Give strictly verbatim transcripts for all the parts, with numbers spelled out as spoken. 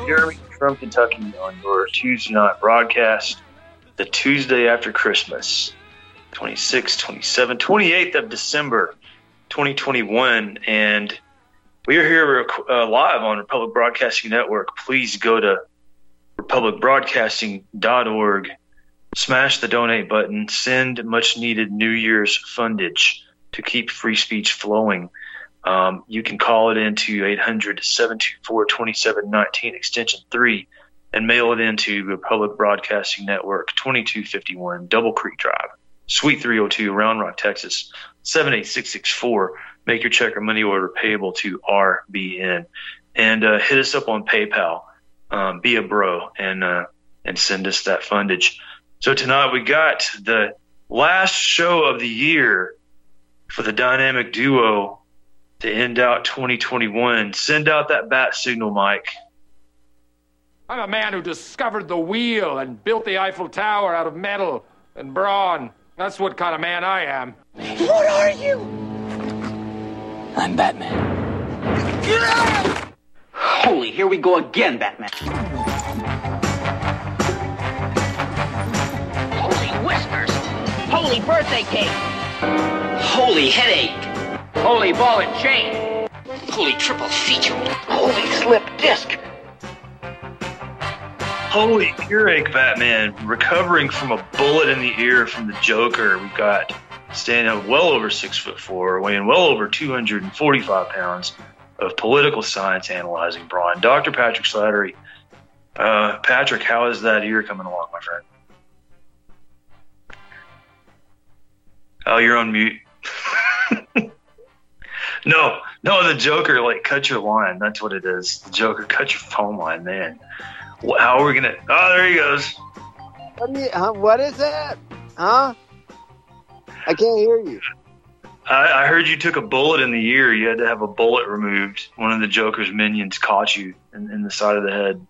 Jeremy from Kentucky on your Tuesday night broadcast, the Tuesday after Christmas, twenty-sixth, twenty-seventh, twenty-eighth of December, twenty twenty-one, and we are here uh, live on Republic Broadcasting Network. Please go to republic broadcasting dot org, smash the donate button, send much-needed New Year's fundage to keep free speech flowing. Um, you can call it into eight hundred, seven two four, two seven one nine, extension three, and mail it into Republic Broadcasting Network, twenty-two fifty-one Double Creek Drive, Suite three oh two, Round Rock, Texas, seven eight six six four. Make your check or money order payable to R B N. And uh, hit us up on PayPal. Um, be a bro and uh, and send us that fundage. So tonight we got the last show of the year for the dynamic duo to end out twenty twenty-one. Send out that bat signal, Mike. I'm a man who discovered the wheel and built the Eiffel Tower out of metal and brawn. That's what kind of man I am. What are you? I'm Batman. Holy, here we go again, Batman. Holy whiskers. Holy birthday cake. Holy headache. Holy ball and chain. Holy triple feature. Holy slip disc. Holy earache, Batman. Recovering from a bullet in the ear from the Joker. We've got standing at well over six foot four, weighing well over two hundred forty-five pounds of political science analyzing brawn, Doctor Patrick Slattery. Uh, Patrick, how is that ear coming along, my friend? Oh, you're on mute. No, no, the Joker, like, cut your line. That's what it is. The Joker cut your phone line, man. How are we going to... Oh, there he goes. What, you, huh? What is that? Huh? I can't hear you. I, I heard you took a bullet in the ear. You had to have a bullet removed. One of the Joker's minions caught you in, in the side of the head.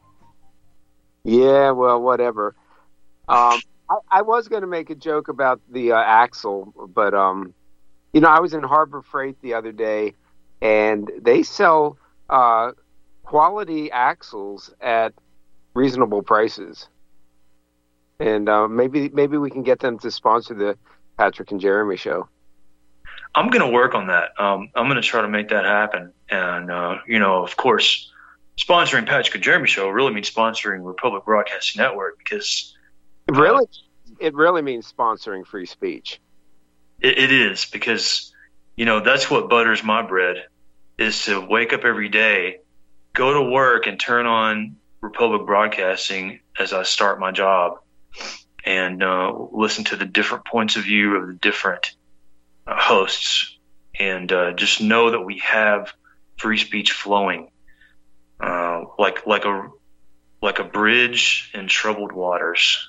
Yeah, well, whatever. Um, I, I was going to make a joke about the uh, axle, but... um. You know, I was in Harbor Freight the other day, and they sell uh, quality axles at reasonable prices. And uh, maybe maybe we can get them to sponsor the Patrick and Jeremy show. I'm going to work on that. Um, I'm going to try to make that happen. And, uh, you know, of course, sponsoring Patrick and Jeremy show really means sponsoring Republic Broadcasting Network because... It really, uh, it really means sponsoring free speech. It, it is because, you know, that's what butters my bread is to wake up every day, go to work and turn on Republic Broadcasting as I start my job and uh, listen to the different points of view of the different uh, hosts and uh, just know that we have free speech flowing uh, like like a like a bridge in troubled waters,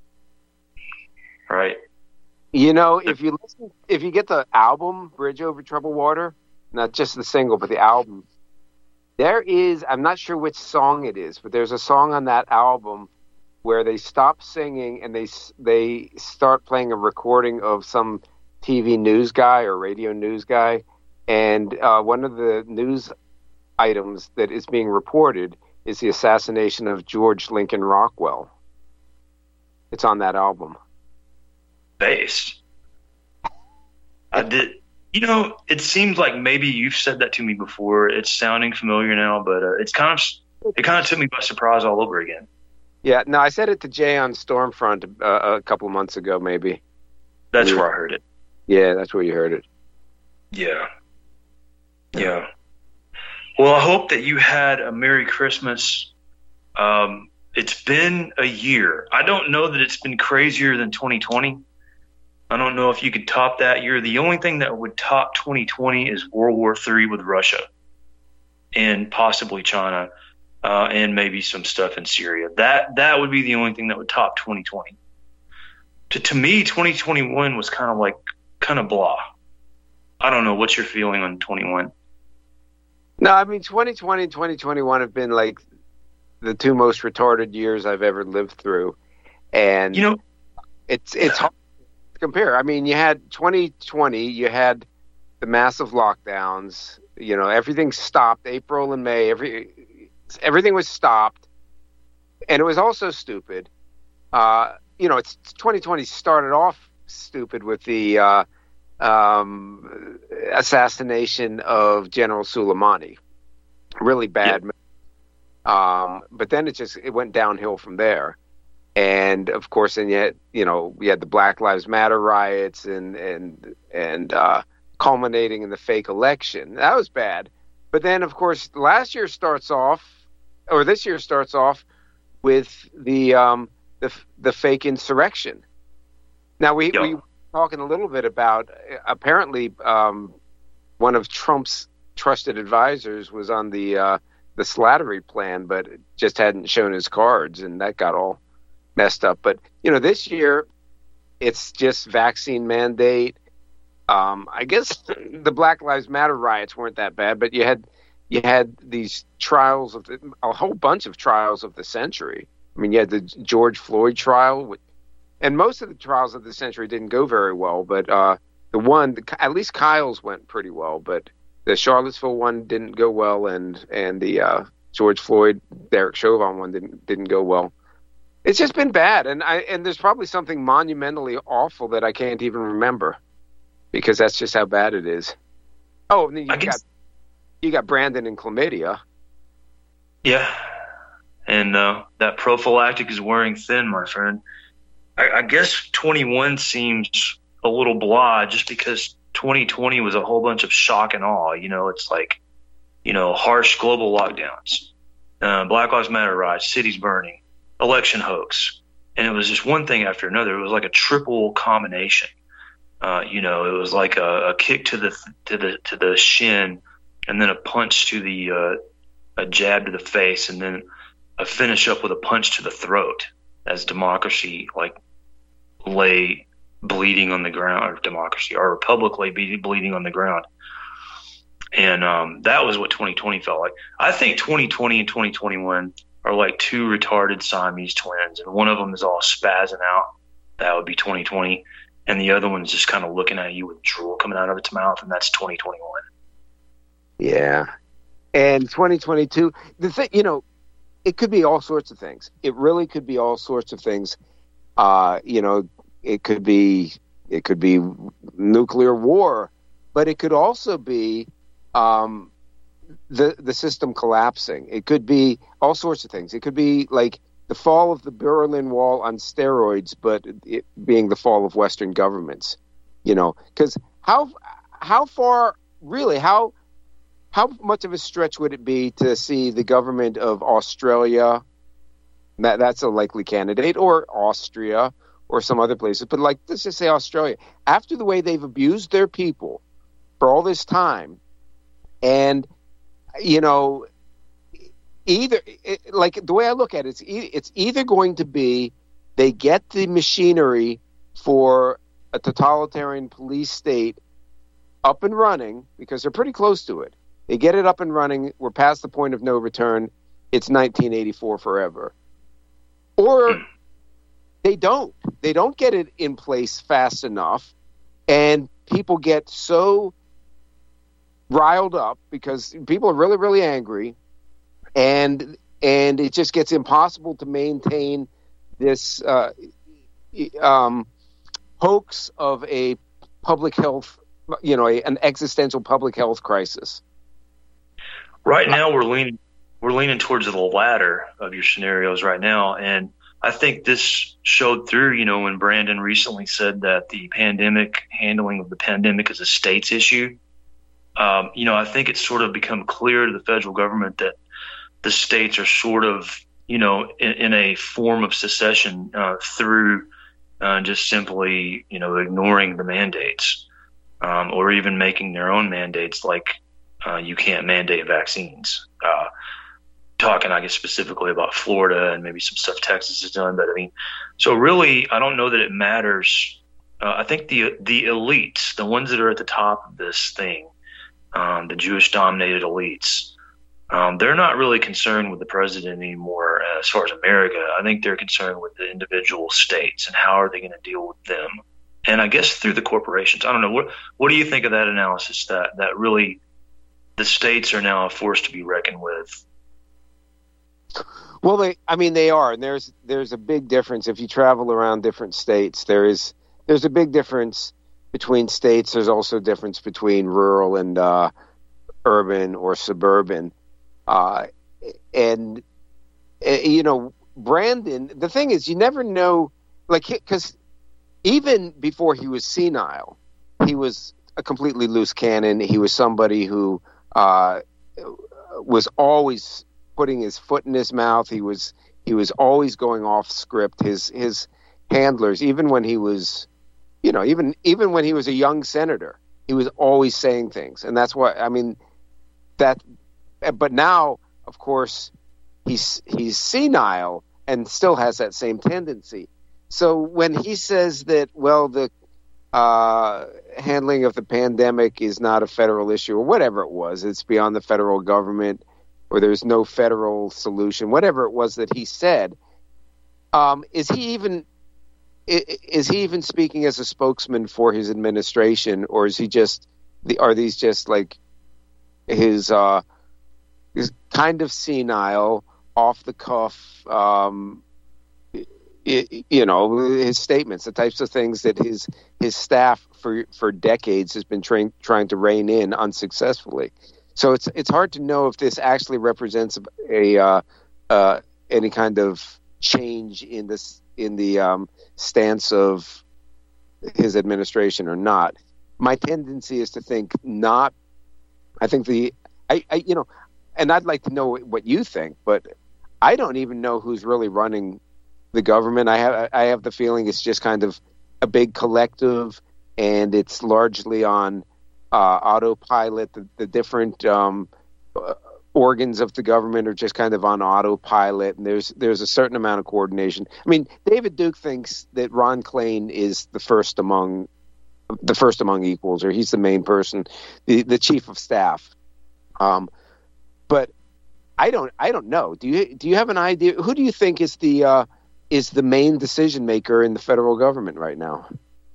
right? You know, if you listen, if you get the album Bridge Over Troubled Water, not just the single, but the album, there is, I'm not sure which song it is, but there's a song on that album where they stop singing and they they start playing a recording of some T V news guy or radio news guy, and uh, one of the news items that is being reported is the assassination of George Lincoln Rockwell. It's on that album. Based. I did. You know, it seems like maybe you've said that to me before. It's sounding familiar now, but uh, it's kind of it kind of took me by surprise all over again. Yeah, no, I said it to Jay on Stormfront uh, a couple of months ago, maybe. That's yeah. where I heard it. Yeah, that's where you heard it. Yeah. Yeah. Well, I hope that you had a Merry Christmas. Um, it's been a year. I don't know that it's been crazier than twenty twenty. I don't know if you could top that year. The only thing that would top twenty twenty is World War Three with Russia and possibly China uh, and maybe some stuff in Syria. That that would be the only thing that would top twenty twenty. To, to me, twenty twenty-one was kind of like, kind of blah. I don't know. What's your feeling on twenty-one? No, I mean, twenty twenty and twenty twenty-one have been like the two most retarded years I've ever lived through. And, you know, it's, it's hard to compare. I mean, you had twenty twenty, you had the massive lockdowns, you know, everything stopped. April and May, every everything was stopped. and it was also stupid. Uh, you know, it's twenty twenty started off stupid with the uh, um, assassination of General Soleimani. Really bad. Yep. Um, but then it just it went downhill from there. And of course, and yet, you know, we had the Black Lives Matter riots and and and uh, culminating in the fake election. That was bad. But then, of course, last year starts off, or this year starts off with the um, the the fake insurrection. Now we Yep. we were talking a little bit about apparently um, one of Trump's trusted advisors was on the uh, the Slattery plan, but just hadn't shown his cards, and that got all messed up. But you know, this year it's just vaccine mandate. Um, I guess the Black Lives Matter riots weren't that bad, but you had you had these trials of the, a whole bunch of trials of the century. I mean, you had the George Floyd trial, and most of the trials of the century didn't go very well. But uh, the one, at least Kyle's went pretty well, but the Charlottesville one didn't go well, and and the uh, George Floyd, Derek Chauvin one didn't didn't go well. It's just been bad, and I and there's probably something monumentally awful that I can't even remember, because that's just how bad it is. Oh, and then you I got guess, you got Brandon and chlamydia. yeah, and uh, that prophylactic is wearing thin, my friend. I, I guess twenty-one seems a little blah, just because twenty twenty was a whole bunch of shock and awe. You know, it's like, you know, harsh global lockdowns, uh, Black Lives Matter riots, cities burning, election hoax, and it was just one thing after another. It was like a triple combination. Uh, you know, it was like a, a kick to the to the to the shin, and then a punch to the uh, a jab to the face, and then a finish up with a punch to the throat, as democracy like lay bleeding on the ground, or democracy, our republic lay bleeding on the ground. And um, that was what twenty twenty felt like. I think twenty twenty and twenty twenty-one are like two retarded Siamese twins, and one of them is all spazzing out. That would be twenty twenty, and the other one's just kind of looking at you with drool coming out of its mouth, and that's twenty twenty-one. Yeah, and twenty twenty-two. The thing, you know, it could be all sorts of things. It really could be all sorts of things. Uh, you know, it could be it could be nuclear war, but it could also be um, the the system collapsing. It could be all sorts of things. It could be like the fall of the Berlin Wall on steroids, but it being the fall of Western governments. You know, because how how far really how how much of a stretch would it be to see the government of Australia? That that's a likely candidate, or Austria, or some other places. But like, let's just say Australia, after the way they've abused their people for all this time, and you know, either it, like the way I look at it, it's, e- it's either going to be they get the machinery for a totalitarian police state up and running, because they're pretty close to it. They get it up and running. We're past the point of no return. It's nineteen eighty-four forever. Or they don't. They don't get it in place fast enough, and people get so riled up because people are really, really angry, and and it just gets impossible to maintain this uh, um, hoax of a public health, you know, a, an existential public health crisis. Right now, we're leaning we're leaning towards the latter of your scenarios right now, and I think this showed through. You know, when Brandon recently said that the pandemic handling of the pandemic is a state's issue. Um, you know, I think it's sort of become clear to the federal government that the states are sort of, you know, in, in a form of secession uh, through uh, just simply, you know, ignoring the mandates, um, or even making their own mandates, like uh, you can't mandate vaccines. Uh, talking, I guess, specifically about Florida and maybe some stuff Texas has done. But I mean, so really, I don't know that it matters. Uh, I think the the elites, the ones that are at the top of this thing, um, the Jewish-dominated elites, um, they're not really concerned with the president anymore as far as America. I think they're concerned with the individual states and how are they going to deal with them. And I guess through the corporations. I don't know. What what do you think of that analysis, that, that really the states are now a force to be reckoned with? Well, they, I mean, they are, and there's there's a big difference if you travel around different states. There is there's a big difference between states. There's also a difference between rural and uh, urban or suburban, uh, and uh, you know, Brandon. The thing is, you never know, like, because even before he was senile, he was a completely loose cannon. He was somebody who uh, was always putting his foot in his mouth. He was he was always going off script. His his handlers, even when he was, you know, even even when he was a young senator, he was always saying things, and that's why I mean that. But now, of course, he's he's senile and still has that same tendency. So when he says that, well, the uh, handling of the pandemic is not a federal issue or whatever it was, it's beyond the federal government, or there's no federal solution, whatever it was that he said, um, is he even is he even speaking as a spokesman for his administration, or is he just are these just like his uh, his kind of senile, off the cuff, um, you know, his statements, the types of things that his his staff for for decades has been train, trying to rein in unsuccessfully. So it's it's hard to know if this actually represents a uh, uh, any kind of change in this in the um, stance of his administration or not. My tendency is to think not. I think the I, I you know, and I'd like to know what you think, but I don't even know who's really running the government. I have I have the feeling it's just kind of a big collective, and it's largely on Uh, autopilot. The, the different um, uh, organs of the government are just kind of on autopilot, and there's there's a certain amount of coordination. I mean, David Duke thinks that Ron Klain is the first among the first among equals, or he's the main person, the the chief of staff. Um, but I don't I don't know. Do you do you have an idea? Who do you think is the uh, is the main decision maker in the federal government right now?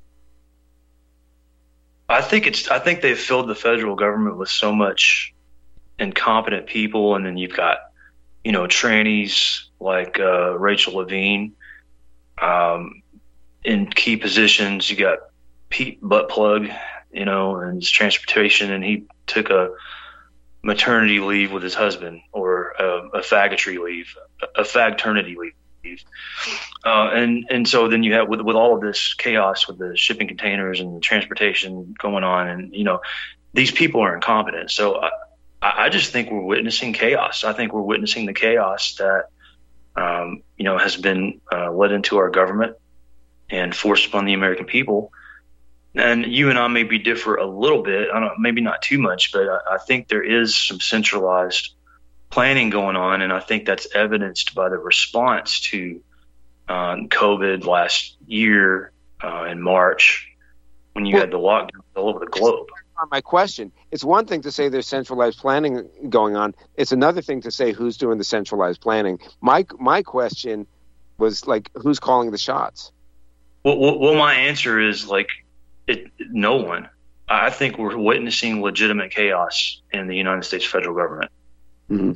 I think it's. I think they've filled the federal government with so much incompetent people, and then you've got, you know, trannies like uh, Rachel Levine um, in key positions. You got Pete Buttplug, you know, in his transportation, and he took a maternity leave with his husband, or a, a faggotry leave, a, a fagternity leave. Uh, and and so then you have with with all of this chaos with the shipping containers and the transportation going on, and you know these people are incompetent. So I, I just think we're witnessing chaos. I think we're witnessing the chaos that um, you know has been uh, led into our government and forced upon the American people. And you and I maybe differ a little bit. I don't, maybe not too much, but I, I think there is some centralized planning going on, and I think that's evidenced by the response to um, COVID last year uh, in March, when you well, had the lockdown all over the globe. My question: it's one thing to say there's centralized planning going on; it's another thing to say who's doing the centralized planning. My my question was like, who's calling the shots? Well, well, well my answer is like, it, no one. I think we're witnessing legitimate chaos in the United States federal government. Mm-hmm.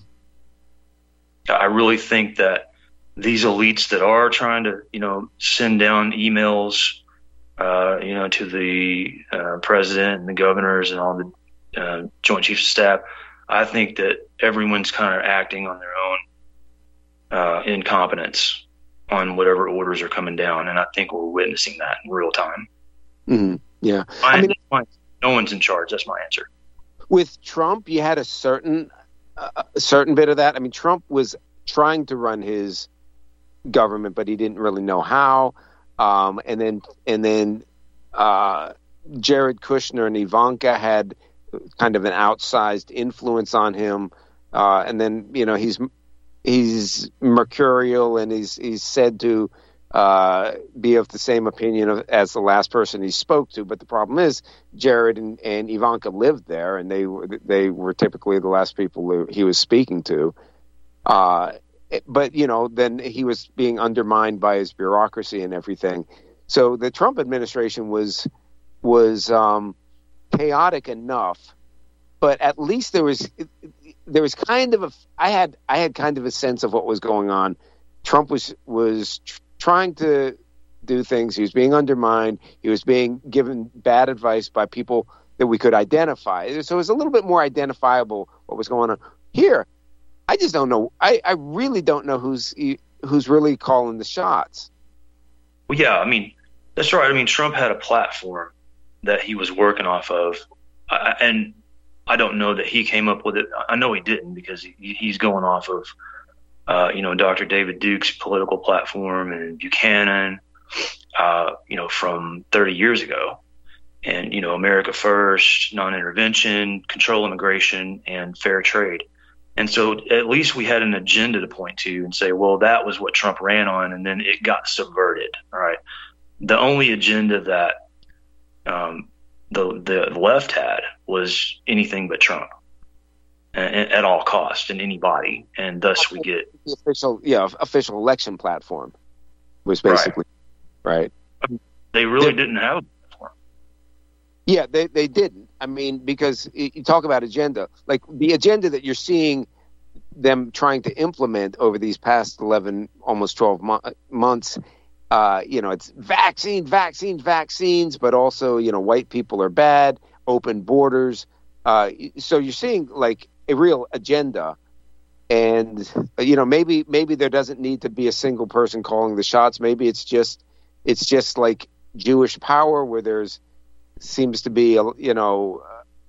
I really think that these elites that are trying to, you know, send down emails, uh, you know, to the uh, president and the governors and all the uh, Joint Chiefs of Staff, I think that everyone's kind of acting on their own uh, incompetence on whatever orders are coming down, and I think we're witnessing that in real time. Mm-hmm. Yeah, I, I mean, no one's in charge. That's my answer. With Trump, you had a certain. Uh, a certain bit of that. I mean, Trump was trying to run his government, but he didn't really know how. Um, and then, and then uh, Jared Kushner and Ivanka had kind of an outsized influence on him. Uh, and then, you know, he's he's mercurial, and he's he's said to uh, be of the same opinion of, as the last person he spoke to. But the problem is, Jared and, and Ivanka lived there, and they were they were typically the last people he was speaking to. Uh, but you know, then he was being undermined by his bureaucracy and everything. So the Trump administration was was um, chaotic enough, but at least there was there was kind of a I had I had kind of a sense of what was going on. Trump was was tr- trying to do things. He was being undermined. He was being given bad advice by people that we could identify. So it was a little bit more identifiable what was going on here. I just don't know. I, I really don't know who's who's really calling the shots. Well, yeah, I mean, that's right. I mean, Trump had a platform that he was working off of, uh, and I don't know that he came up with it. I know he didn't, because he, he's going off of, uh, you know, Doctor David Duke's political platform and Buchanan, uh, you know, from thirty years ago. And, you know, America First, non-intervention, control immigration, and fair trade. And so at least we had an agenda to point to and say, well, that was what Trump ran on, and then it got subverted. All right. The only agenda that um, the the left had was anything but Trump at, at all costs in any body, and thus we get the official, yeah, official election platform was basically right. right. They really They're, didn't have a platform. Yeah, they they didn't. I mean, because you talk about agenda, like the agenda that you're seeing them trying to implement over these past eleven, almost twelve mo- months. Uh, you know, it's vaccine, vaccines, vaccines, but also, you know, white people are bad, open borders. Uh, so you're seeing like a real agenda. And, you know, maybe maybe there doesn't need to be a single person calling the shots. Maybe it's just it's just like Jewish power, where there's seems to be, you know,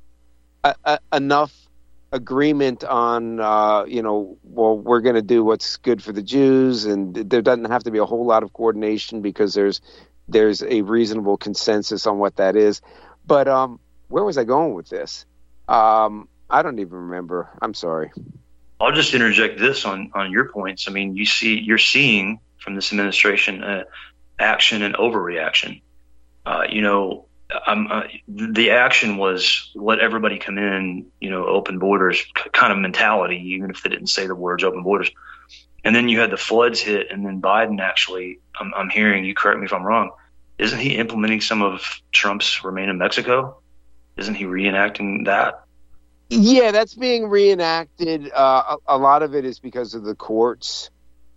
a, a, enough agreement on, uh, you know, well, we're going to do what's good for the Jews, and there doesn't have to be a whole lot of coordination because there's there's a reasonable consensus on what that is. But um, where was I going with this? Um, I don't even remember. I'm sorry. I'll just interject this on, on your points. I mean, you see, you're seeing from this administration uh, action and overreaction. Uh, you know, Um, uh, the action was let everybody come in, you know, open borders kind of mentality, even if they didn't say the words open borders. And then you had the floods hit, and then Biden actually, I'm, I'm hearing, you correct me if I'm wrong, isn't he implementing some of Trump's Remain in Mexico? Isn't he reenacting that? Yeah, that's being reenacted. Uh, a, a lot of it is because of the courts,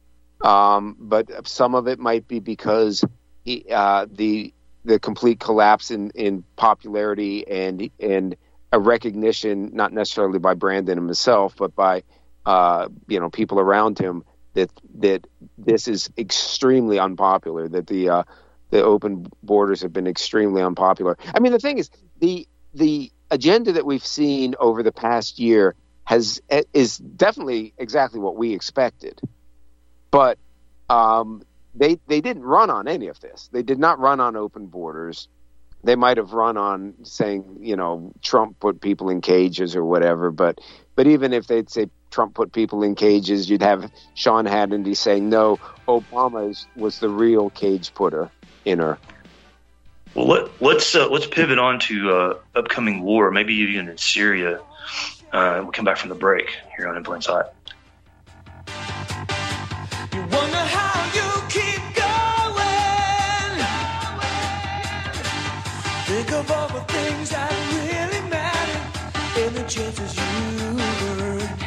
um, but some of it might be because he, uh, the the complete collapse in, in popularity and and a recognition, not necessarily by Brandon himself, but by uh, you know, people around him, that that this is extremely unpopular. That the uh, the open borders have been extremely unpopular. I mean, the thing is, the the agenda that we've seen over the past year has is definitely exactly what we expected, but um, they they didn't run on any of this. They did not run on open borders. They might have run on saying, you know, Trump put people in cages or whatever, but but even if they'd say Trump put people in cages, you'd have Sean Hannity saying, no, Obama is, was the real cage putter in her. Well, let, let's uh, let's pivot on to uh, upcoming war, maybe even in Syria. Uh, we'll come back from the break here on Influence Hot. You wonder how you keep going. Think of all the things that really matter and the chances you earn.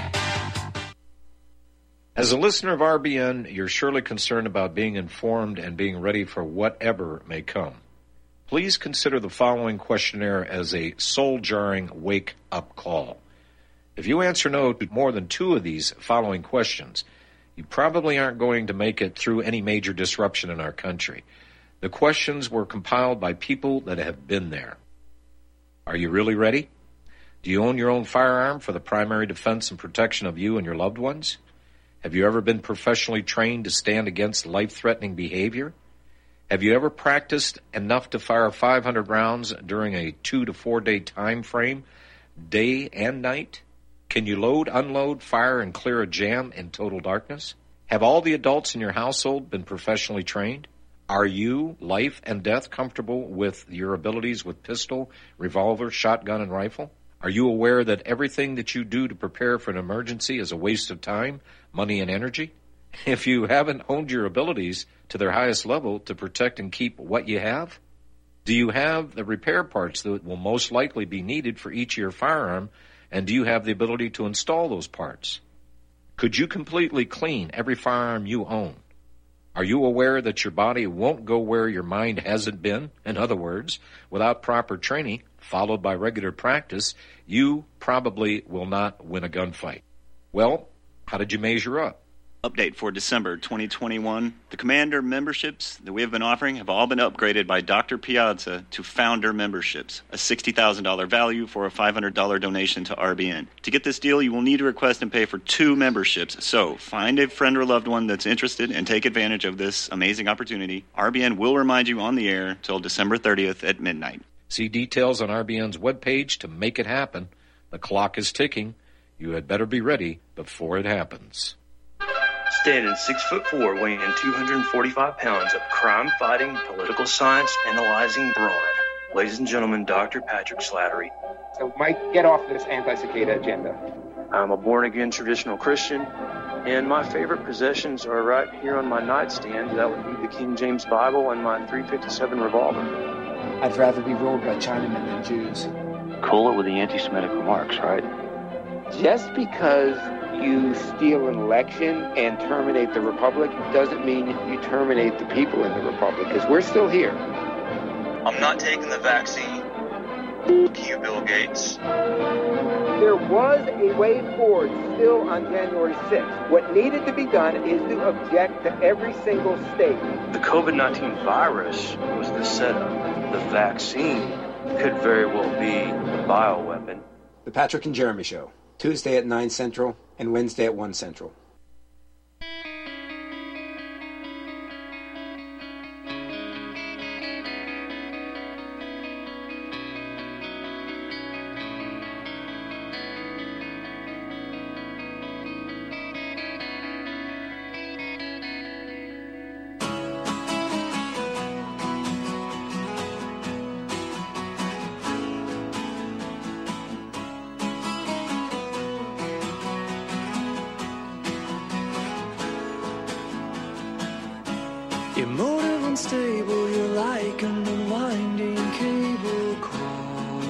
As a listener of R B N, you're surely concerned about being informed and being ready for whatever may come. Please consider the following questionnaire as a soul-jarring wake-up call. If you answer no to more than two of these following questions, you probably aren't going to make it through any major disruption in our country. The questions were compiled by people that have been there. Are you really ready? Do you own your own firearm for the primary defense and protection of you and your loved ones? Have you ever been professionally trained to stand against life-threatening behavior? Have you ever practiced enough to fire five hundred rounds during a two to four day time frame, day and night? Can you load, unload, fire, and clear a jam in total darkness? Have all the adults in your household been professionally trained? Are you, life and death, comfortable with your abilities with pistol, revolver, shotgun, and rifle? Are you aware that everything that you do to prepare for an emergency is a waste of time, money, and energy? If you haven't honed your abilities to their highest level to protect and keep what you have? Do you have the repair parts that will most likely be needed for each of your firearm And do you have the ability to install those parts? Could you completely clean every firearm you own? Are you aware that your body won't go where your mind hasn't been? In other words, without proper training, followed by regular practice, you probably will not win a gunfight. Well, how did you measure up? Update for December twenty twenty-one. The Commander memberships that we have been offering have all been upgraded by Doctor Piazza to Founder memberships, a sixty thousand dollars value for a five hundred dollars donation to R B N. To get this deal, you will need to request and pay for two memberships. So find a friend or loved one that's interested and take advantage of this amazing opportunity. R B N will remind you on the air till December thirtieth at midnight. See details on R B N's webpage to make it happen. The clock is ticking. You had better be ready before it happens. Standing six foot four, weighing in two hundred forty-five pounds of crime-fighting, political science analyzing brawn. Ladies and gentlemen, Doctor Patrick Slattery. So, Mike, get off this anti-cicada agenda. I'm a born-again traditional Christian, and my favorite possessions are right here on my nightstand. That would be the King James Bible and my three fifty-seven revolver. I'd rather be ruled by Chinamen than Jews. Cool it with the anti-Semitic remarks, right? Just because you steal an election and terminate the republic doesn't mean you terminate the people in the republic, because we're still here. I'm not taking the vaccine. Fuck you, Bill Gates. There was a way forward still on January sixth. What needed to be done is to object to every single state. The COVID nineteen virus was the setup. The vaccine could very well be the bioweapon. The Patrick and Jeremy Show, Tuesday at nine Central and Wednesday at one Central. Emotive and stable, you're like an unwinding cable car.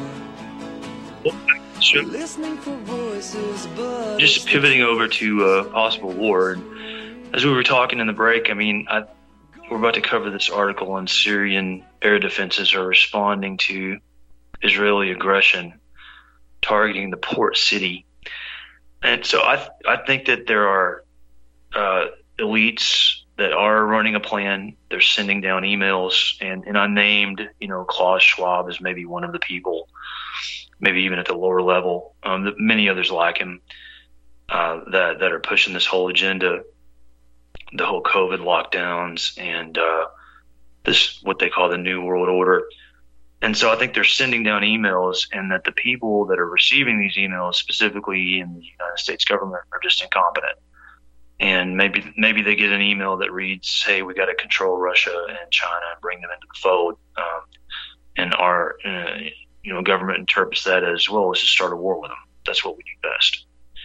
Sure. Listening for voices, but Just pivoting over to uh, possible war. And as we were talking in the break, I mean, I, we're about to cover this article on Syrian air defenses are responding to Israeli aggression, targeting the port city. And so I, th- I think that there are uh, elites that are running a plan. They're sending down emails, and, and I named, you know, Klaus Schwab as maybe one of the people, maybe even at the lower level. Um, the, many others like him uh, that that are pushing this whole agenda, the whole COVID lockdowns, and uh, this what they call the New World Order. And so I think they're sending down emails, and that the people that are receiving these emails, specifically in the United States government, are just incompetent. And maybe maybe they get an email that reads, "Hey, we got to control Russia and China and bring them into the fold." Um, and our uh, you know government interprets that as, well, let's just start a war with them. That's what we do best.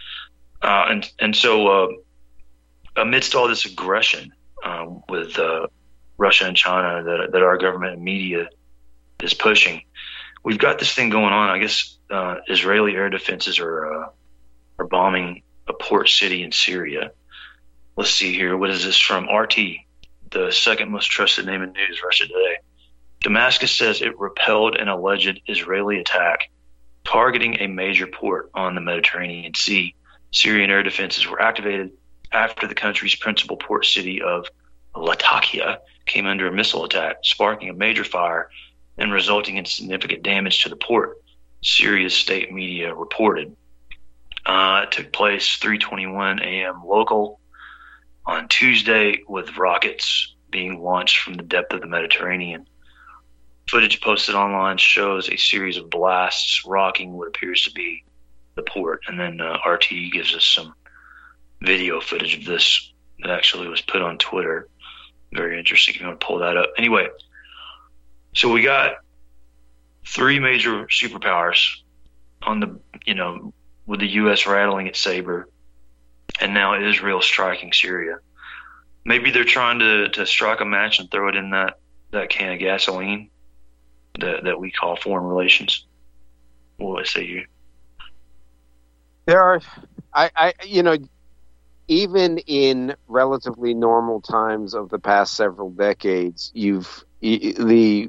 Uh, and and so uh, amidst all this aggression uh, with uh, Russia and China that that our government and media is pushing, we've got this thing going on. I guess uh, Israeli air defenses are uh, are bombing a port city in Syria. Let's see here. What is this from? R T, the second most trusted name in news, Russia Today. Damascus says it repelled an alleged Israeli attack targeting a major port on the Mediterranean Sea. Syrian air defenses were activated after the country's principal port city of Latakia came under a missile attack, sparking a major fire and resulting in significant damage to the port, Syria's state media reported. Uh, it took place three twenty-one a.m. local on Tuesday, with rockets being launched from the depth of the Mediterranean. Footage posted online shows a series of blasts rocking what appears to be the port. And then uh, R T gives us some video footage of this that actually was put on Twitter. Very interesting if you want to pull that up. Anyway, so we got three major superpowers on the, you know, with the U S rattling its saber, and now Israel striking Syria. Maybe they're trying to, to strike a match and throw it in that, that can of gasoline that, that we call foreign relations. What do I say here? There are, I, I, you know, even in relatively normal times of the past several decades, you've the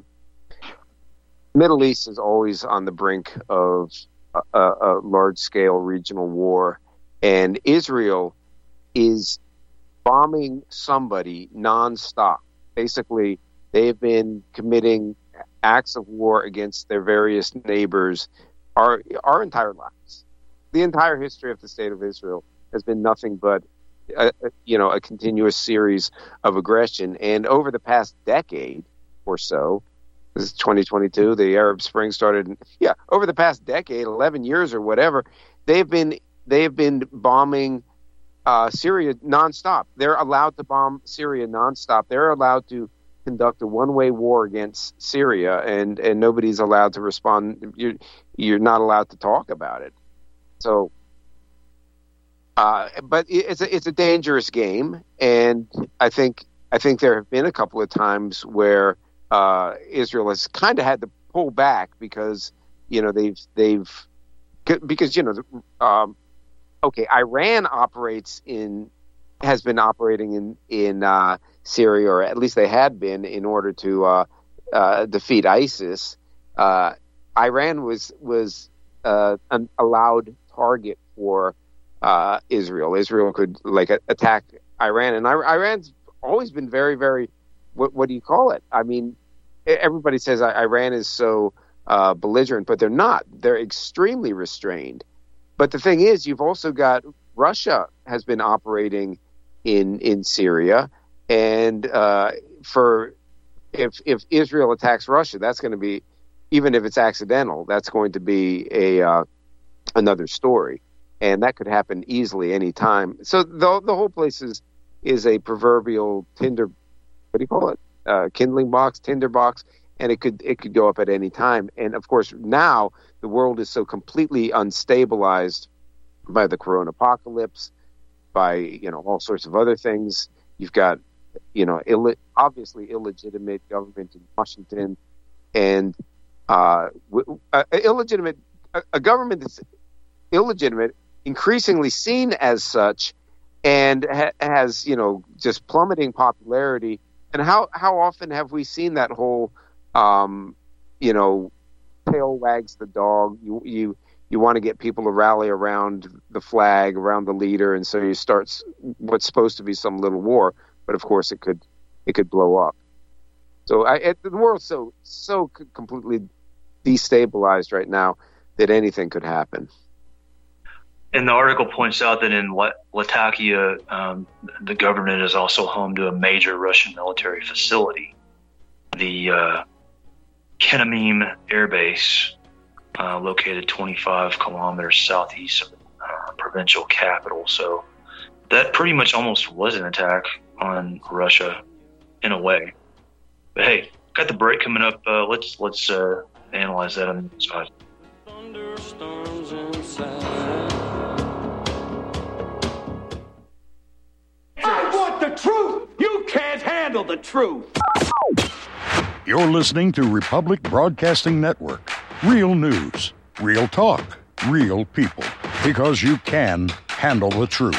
Middle East is always on the brink of a, a large-scale regional war, and Israel is bombing somebody nonstop. Basically, they've been committing acts of war against their various neighbors our our entire lives. The entire history of the state of Israel has been nothing but a, a, you know, a continuous series of aggression. And over the past decade or so, this is twenty twenty-two, the Arab Spring started. Yeah, over the past decade, eleven years or whatever, they've been they've been bombing uh, Syria nonstop. They're allowed to bomb Syria nonstop. They're allowed to conduct a one-way war against Syria, and, and nobody's allowed to respond. You're, you're not allowed to talk about it. So, uh, but it's a, it's a dangerous game, and I think I think there have been a couple of times where uh, Israel has kind of had to pull back because you know they've they've because you know um, okay, Iran operates in has been operating in in uh, Syria, or at least they had been, in order to uh, uh, defeat ISIS. Uh, Iran was was uh, an allowed target for uh, Israel. Israel could like a- attack Iran, and I- Iran's always been very, very. What, what do you call it? I mean, everybody says Iran is so uh, belligerent, but they're not. They're extremely restrained. But the thing is, you've also got Russia has been operating in in Syria, and uh, for if if Israel attacks Russia, that's going to be, even if it's accidental, that's going to be a uh, another story, and that could happen easily any time. So the the whole place is is a proverbial tinder. What do you call it? Uh, kindling box, tinder box, and it could it could go up at any time. And of course, now the world is so completely unstabilized by the corona apocalypse, by you know all sorts of other things. You've got you know Ill- obviously illegitimate government in Washington, and uh, w- uh, illegitimate a, a government that's illegitimate, increasingly seen as such, and ha- has you know just plummeting popularity. And how how often have we seen that whole um, you know tail wags the dog? You you you want to get people to rally around the flag, around the leader, and so you start what's supposed to be some little war, but of course it could it could blow up. So I, it, the world's so so completely destabilized right now that anything could happen. And the article points out that in Latakia, um, the government is also home to a major Russian military facility, the uh, Kenamim Air Base, uh, located twenty-five kilometers southeast of the uh, provincial capital. So that pretty much almost was an attack on Russia in a way. But hey, got the break coming up. Uh, let's let's uh, analyze that on the side. Thunderstorms inside. I want the truth! You can't handle the truth! You're listening to Republic Broadcasting Network. Real news, real talk, real people. Because you can handle the truth.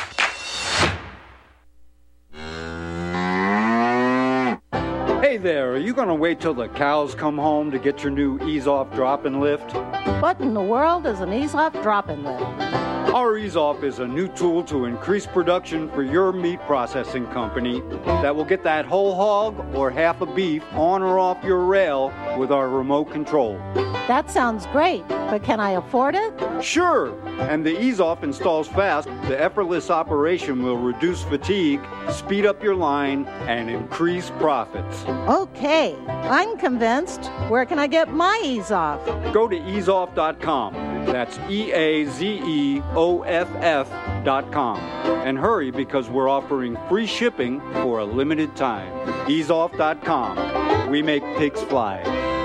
Hey there, are you going to wait till the cows come home to get your new ease-off drop-and lift? What in the world is an ease-off drop-and lift? Our ease-off is a new tool to increase production for your meat processing company that will get that whole hog or half a beef on or off your rail with our remote control. That sounds great, but can I afford it? Sure, and the ease-off installs fast. The effortless operation will reduce fatigue, speed up your line, and increase profits. Okay, I'm convinced. Where can I get my ease-off? Go to ease off dot com. That's E A Z E O F F dot com. And hurry, because we're offering free shipping for a limited time. ease off dot com. We make pigs fly.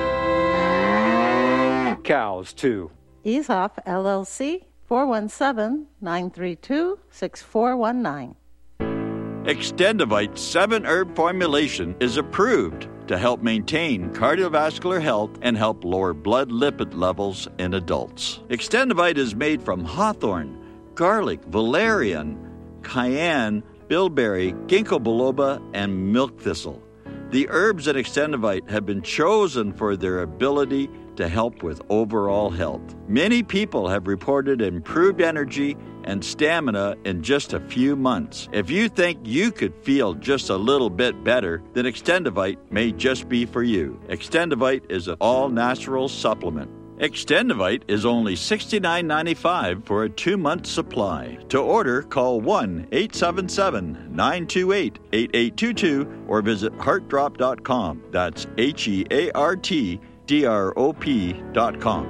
Cows, too. Ease-Off, L L C, four one seven, nine three two, six four one nine. Extendivite seven herb formulation is approved to help maintain cardiovascular health and help lower blood lipid levels in adults. Extendivite is made from hawthorn, garlic, valerian, cayenne, bilberry, ginkgo biloba, and milk thistle. The herbs at Extendivite have been chosen for their ability to help with overall health. Many people have reported improved energy and stamina in just a few months. If you think you could feel just a little bit better, then Extendivite may just be for you. Extendivite is an all-natural supplement. Extendivite is only sixty-nine ninety-five for a two-month supply. To order, call one eight seven seven, nine two eight, eight eight two two or visit heart drop dot com. That's H E A R T D R O P dot com.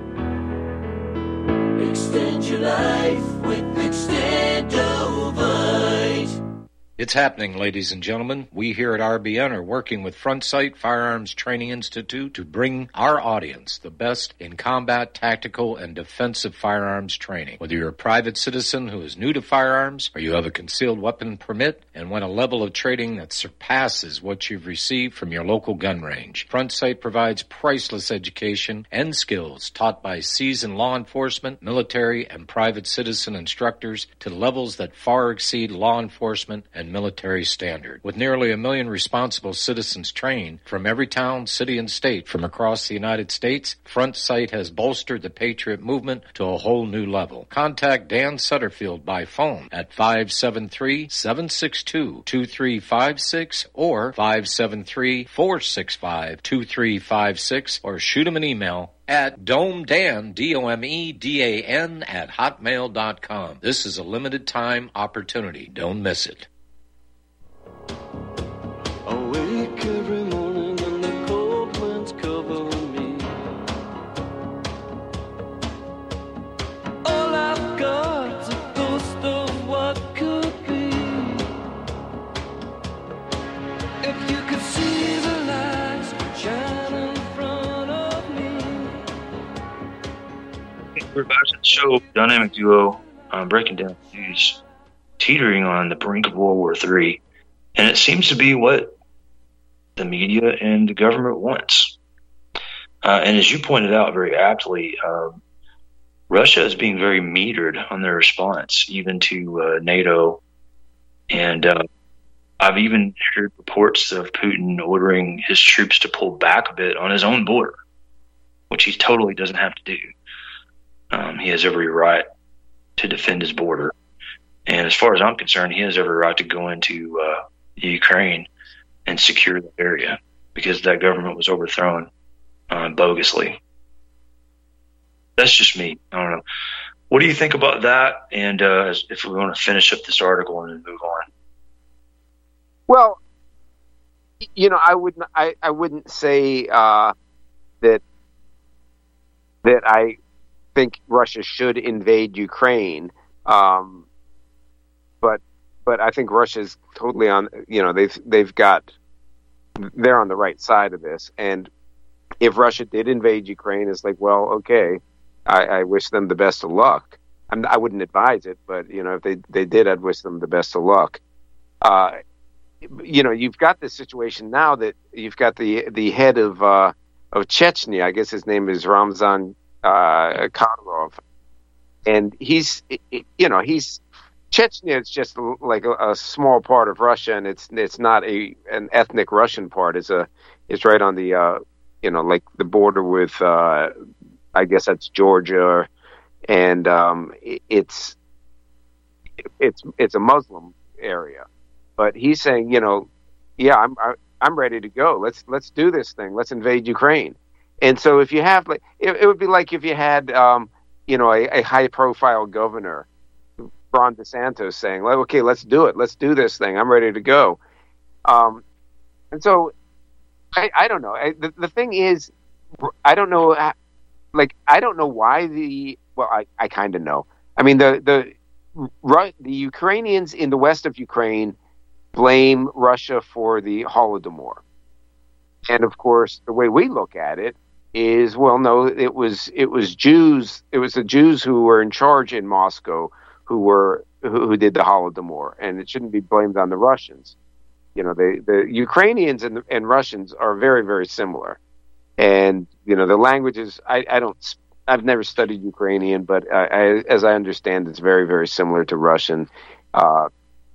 Extend your life with Extendovite. It's happening, ladies and gentlemen. We here at R B N are working with Front Sight Firearms Training Institute to bring our audience the best in combat, tactical, and defensive firearms training. Whether you're a private citizen who is new to firearms, or you have a concealed weapon permit and want a level of training that surpasses what you've received from your local gun range, Front Sight provides priceless education and skills taught by seasoned law enforcement, military, and private citizen instructors to levels that far exceed law enforcement and military standard. With nearly a million responsible citizens trained from every town, city, and state from across the United States, Front Sight has bolstered the Patriot movement to a whole new level. Contact Dan Sutterfield by phone at five seven three, seven six two, two three five six or five seven three, four six five, two three five six or shoot him an email at domedan, D O M E D A N, at hotmail dot com. This is a limited time opportunity. Don't miss it. Awake every morning and the cold winds cover me. All I've got's a ghost of what could be. If you could see the lights shine in front of me. We're back to the show. Dynamic duo, um, breaking down news, teetering on the brink of World War Three. And it seems to be what the media and the government wants. Uh, and as you pointed out very aptly, um, Russia is being very metered on their response, even to uh, NATO. And uh, I've even heard reports of Putin ordering his troops to pull back a bit on his own border, which he totally doesn't have to do. Um, he has every right to defend his border. And as far as I'm concerned, he has every right to go into uh, Ukraine and secure the area because that government was overthrown uh, bogusly. That's just me. I don't know. What do you think about that? And uh, if we want to finish up this article and then move on. Well, you know, I wouldn't. I, I wouldn't say uh, that that I think Russia should invade Ukraine. Um, but but I think Russia's totally on. You know, they've they've got they're on the right side of this. And if Russia did invade Ukraine, it's like, well, okay, I, I wish them the best of luck. I'm, I wouldn't advise it, but you know, if they they did, I'd wish them the best of luck. Uh, you know, you've got this situation now that you've got the the head of uh, of Chechnya. I guess his name is Ramzan uh, Kadyrov, and he's you know he's Chechnya is just like a, a small part of Russia, and it's it's not a an ethnic Russian part. It's a it's right on the uh, you know like the border with uh, I guess that's Georgia, and um, it, it's it's it's a Muslim area. But he's saying, you know, yeah, I'm I'm ready to go. Let's let's do this thing. Let's invade Ukraine. And so if you have like, it, it would be like if you had, um, you know, a, a high profile governor, Ron DeSantis, saying, like, okay, let's do it. Let's do this thing. I'm ready to go. Um, and so I, I don't know. I, the, the thing is, I don't know. How, like, I don't know why the well, I, I kind of know. I mean, the the the Ukrainians in the west of Ukraine blame Russia for the Holodomor. And of course, the way we look at it is, well, no, it was it was Jews, it was the Jews who were in charge in Moscow who were who, who did the Holodomor, and it shouldn't be blamed on the Russians. You know, the the Ukrainians and and Russians are very very similar, and you know the languages. I, I don't I've never studied Ukrainian, but I, I, as I understand, it's very, very similar to Russian, uh,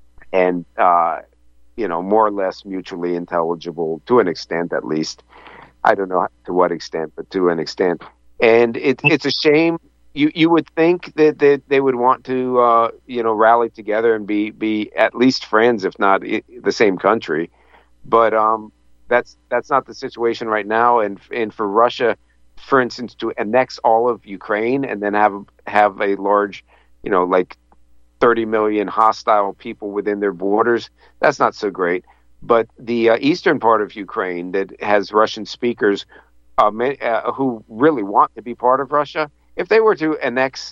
and uh, you know, more or less mutually intelligible to an extent, at least. I don't know to what extent, but to an extent. And it, it's a shame. You you would think that, that they would want to, uh, you know, rally together and be, be at least friends, if not I- the same country. But um, that's that's not the situation right now. And and for Russia, for instance, to annex all of Ukraine and then have have a large, you know, like thirty million hostile people within their borders, that's not so great. But the uh, eastern part of Ukraine that has Russian speakers uh, may, uh, who really want to be part of Russia, if they were to annex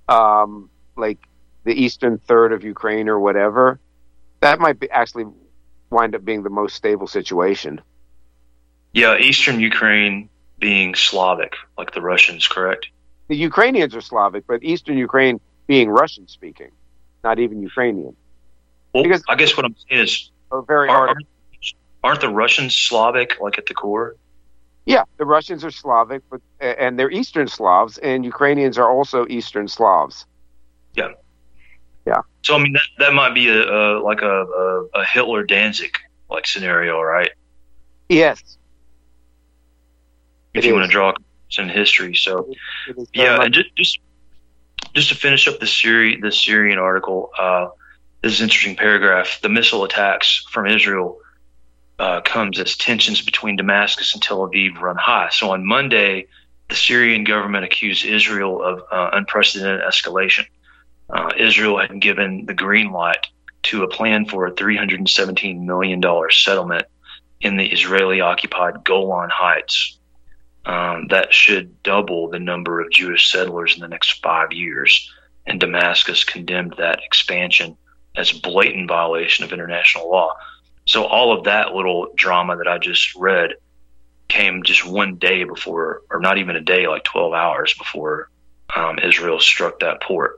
um, like the eastern third of Ukraine or whatever, that might be actually wind up being the most stable situation. Yeah, eastern Ukraine being Slavic, like the Russians, correct? The Ukrainians are Slavic, but eastern Ukraine being Russian speaking, not even Ukrainian. Well, because I guess what I'm saying is, very are, hard. aren't, aren't the Russians Slavic, like at the core? Yeah, the Russians are Slavic, but and they're Eastern Slavs, and Ukrainians are also Eastern Slavs. Yeah, yeah. So I mean, that that might be a, a like a, a, a Hitler Danzig like scenario, right? Yes. If it you is. want to draw some history, so yeah, and just, just just to finish up the Syri the Syrian article. Uh, This is an interesting paragraph. The missile attacks from Israel uh, comes as tensions between Damascus and Tel Aviv run high. So on Monday, the Syrian government accused Israel of uh, unprecedented escalation. Uh, Israel had given the green light to a plan for a three hundred seventeen million dollars settlement in the Israeli-occupied Golan Heights. Um, that should double the number of Jewish settlers in the next five years. And Damascus condemned that expansion as a blatant violation of international law. So all of that little drama that I just read came just one day before, or not even a day, like twelve hours before um, Israel struck that port.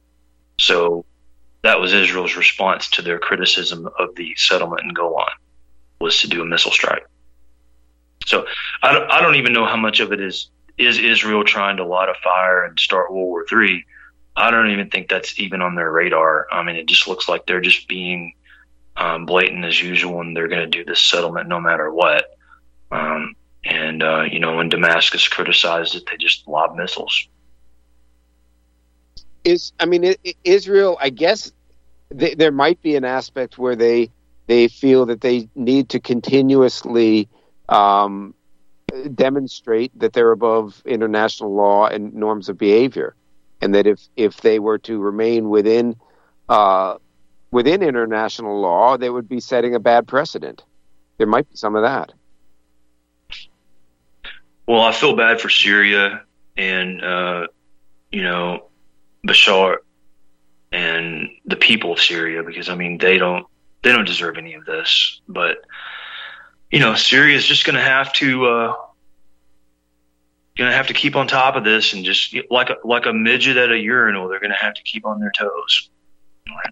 So that was Israel's response to their criticism of the settlement in Golan, was to do a missile strike. So I don't, I don't even know how much of it is, is Israel trying to light a fire and start World War Three. I don't even think that's even on their radar. I mean, it just looks like they're just being um, blatant as usual, and they're going to do this settlement no matter what. Um, and, uh, you know, when Damascus criticized it, they just lob missiles. Is I mean, it, it, Israel, I guess th- there might be an aspect where they they feel that they need to continuously um, demonstrate that they're above international law and norms of behavior. And that if, if they were to remain within uh, within international law, they would be setting a bad precedent. There might be some of that. Well, I feel bad for Syria and, uh, you know, Bashar and the people of Syria, because, I mean, they don't they don't deserve any of this. But, you know, Syria is just going to have to uh, – going to have to keep on top of this, and just like a, like a midget at a urinal, they're going to have to keep on their toes. All right.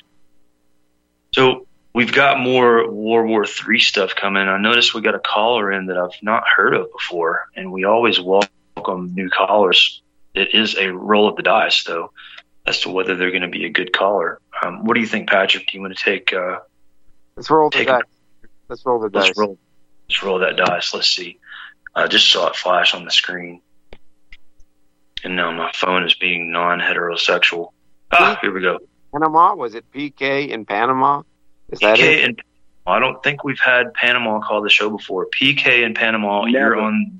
So we've got more World War Three stuff coming. I noticed we got a caller in that I've not heard of before, and we always welcome new callers. It is a roll of the dice, though, as to whether they're going to be a good caller. Um, what do you think, Patrick? Do you want to take? Uh, let's roll the dice. A, let's roll the let's dice. Roll, let's roll that dice. Let's see. I just saw it flash on the screen. And now my phone is being non-heterosexual. Ah, here we go. Panama? Was it P K in Panama? Is that P K it? in I don't think we've had Panama call the show before. P K in Panama, Never. You're on.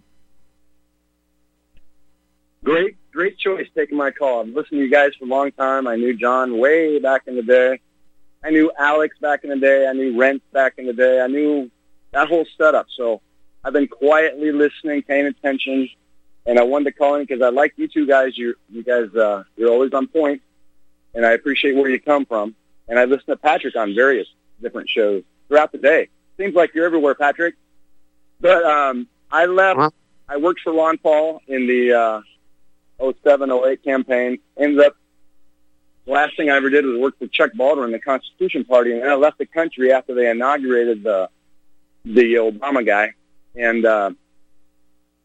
Great, great choice taking my call. I've listened to you guys for a long time. I knew John way back in the day. I knew Alex back in the day. I knew Rent back in the day. I knew that whole setup. So I've been quietly listening, paying attention, and I wanted to call in because I like you two guys. You you guys, uh, you're always on point, and I appreciate where you come from. And I listen to Patrick on various different shows throughout the day. Seems like you're everywhere, Patrick. But um, I left. Huh? I worked for Ron Paul in the uh, oh seven oh eight campaign. Ended up, the last thing I ever did was work for Chuck Baldwin, the Constitution Party, and then I left the country after they inaugurated the the Obama guy. And uh,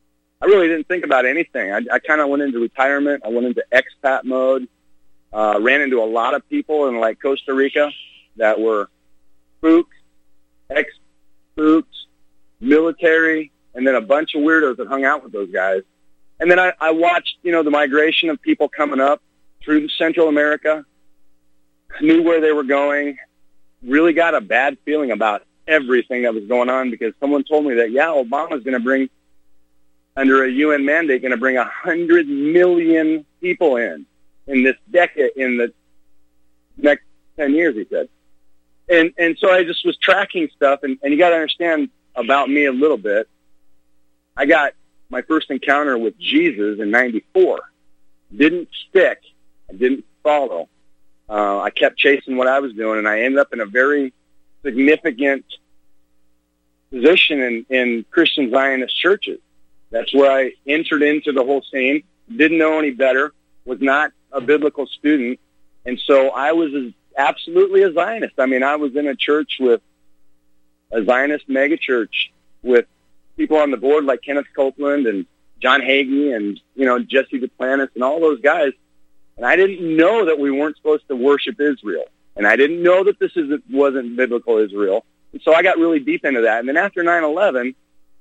I really didn't think about anything. I, I kind of went into retirement. I went into expat mode. Uh, ran into a lot of people in like Costa Rica that were spooks, ex-spooks, military, and then a bunch of weirdos that hung out with those guys. And then I, I watched, you know, the migration of people coming up through Central America, knew where they were going, really got a bad feeling about everything that was going on because someone told me that, yeah, Obama's going to bring, under a U N mandate, going to bring one hundred million people in, in this decade, in the next ten years, he said. And and so I just was tracking stuff, and, and you got to understand about me a little bit. I got my first encounter with Jesus in ninety-four. Didn't stick. I didn't follow. Uh, I kept chasing what I was doing, and I ended up in a very significant position in, in Christian Zionist churches. That's where I entered into the whole scene, didn't know any better, was not a biblical student, and so I was as, absolutely a Zionist. I mean, I was in a church with a Zionist megachurch with people on the board like Kenneth Copeland and John Hagee and, you know, Jesse Duplantis and all those guys, and I didn't know that we weren't supposed to worship Israel, and I didn't know that this isn't, wasn't biblical Israel, and so I got really deep into that. And then after nine eleven,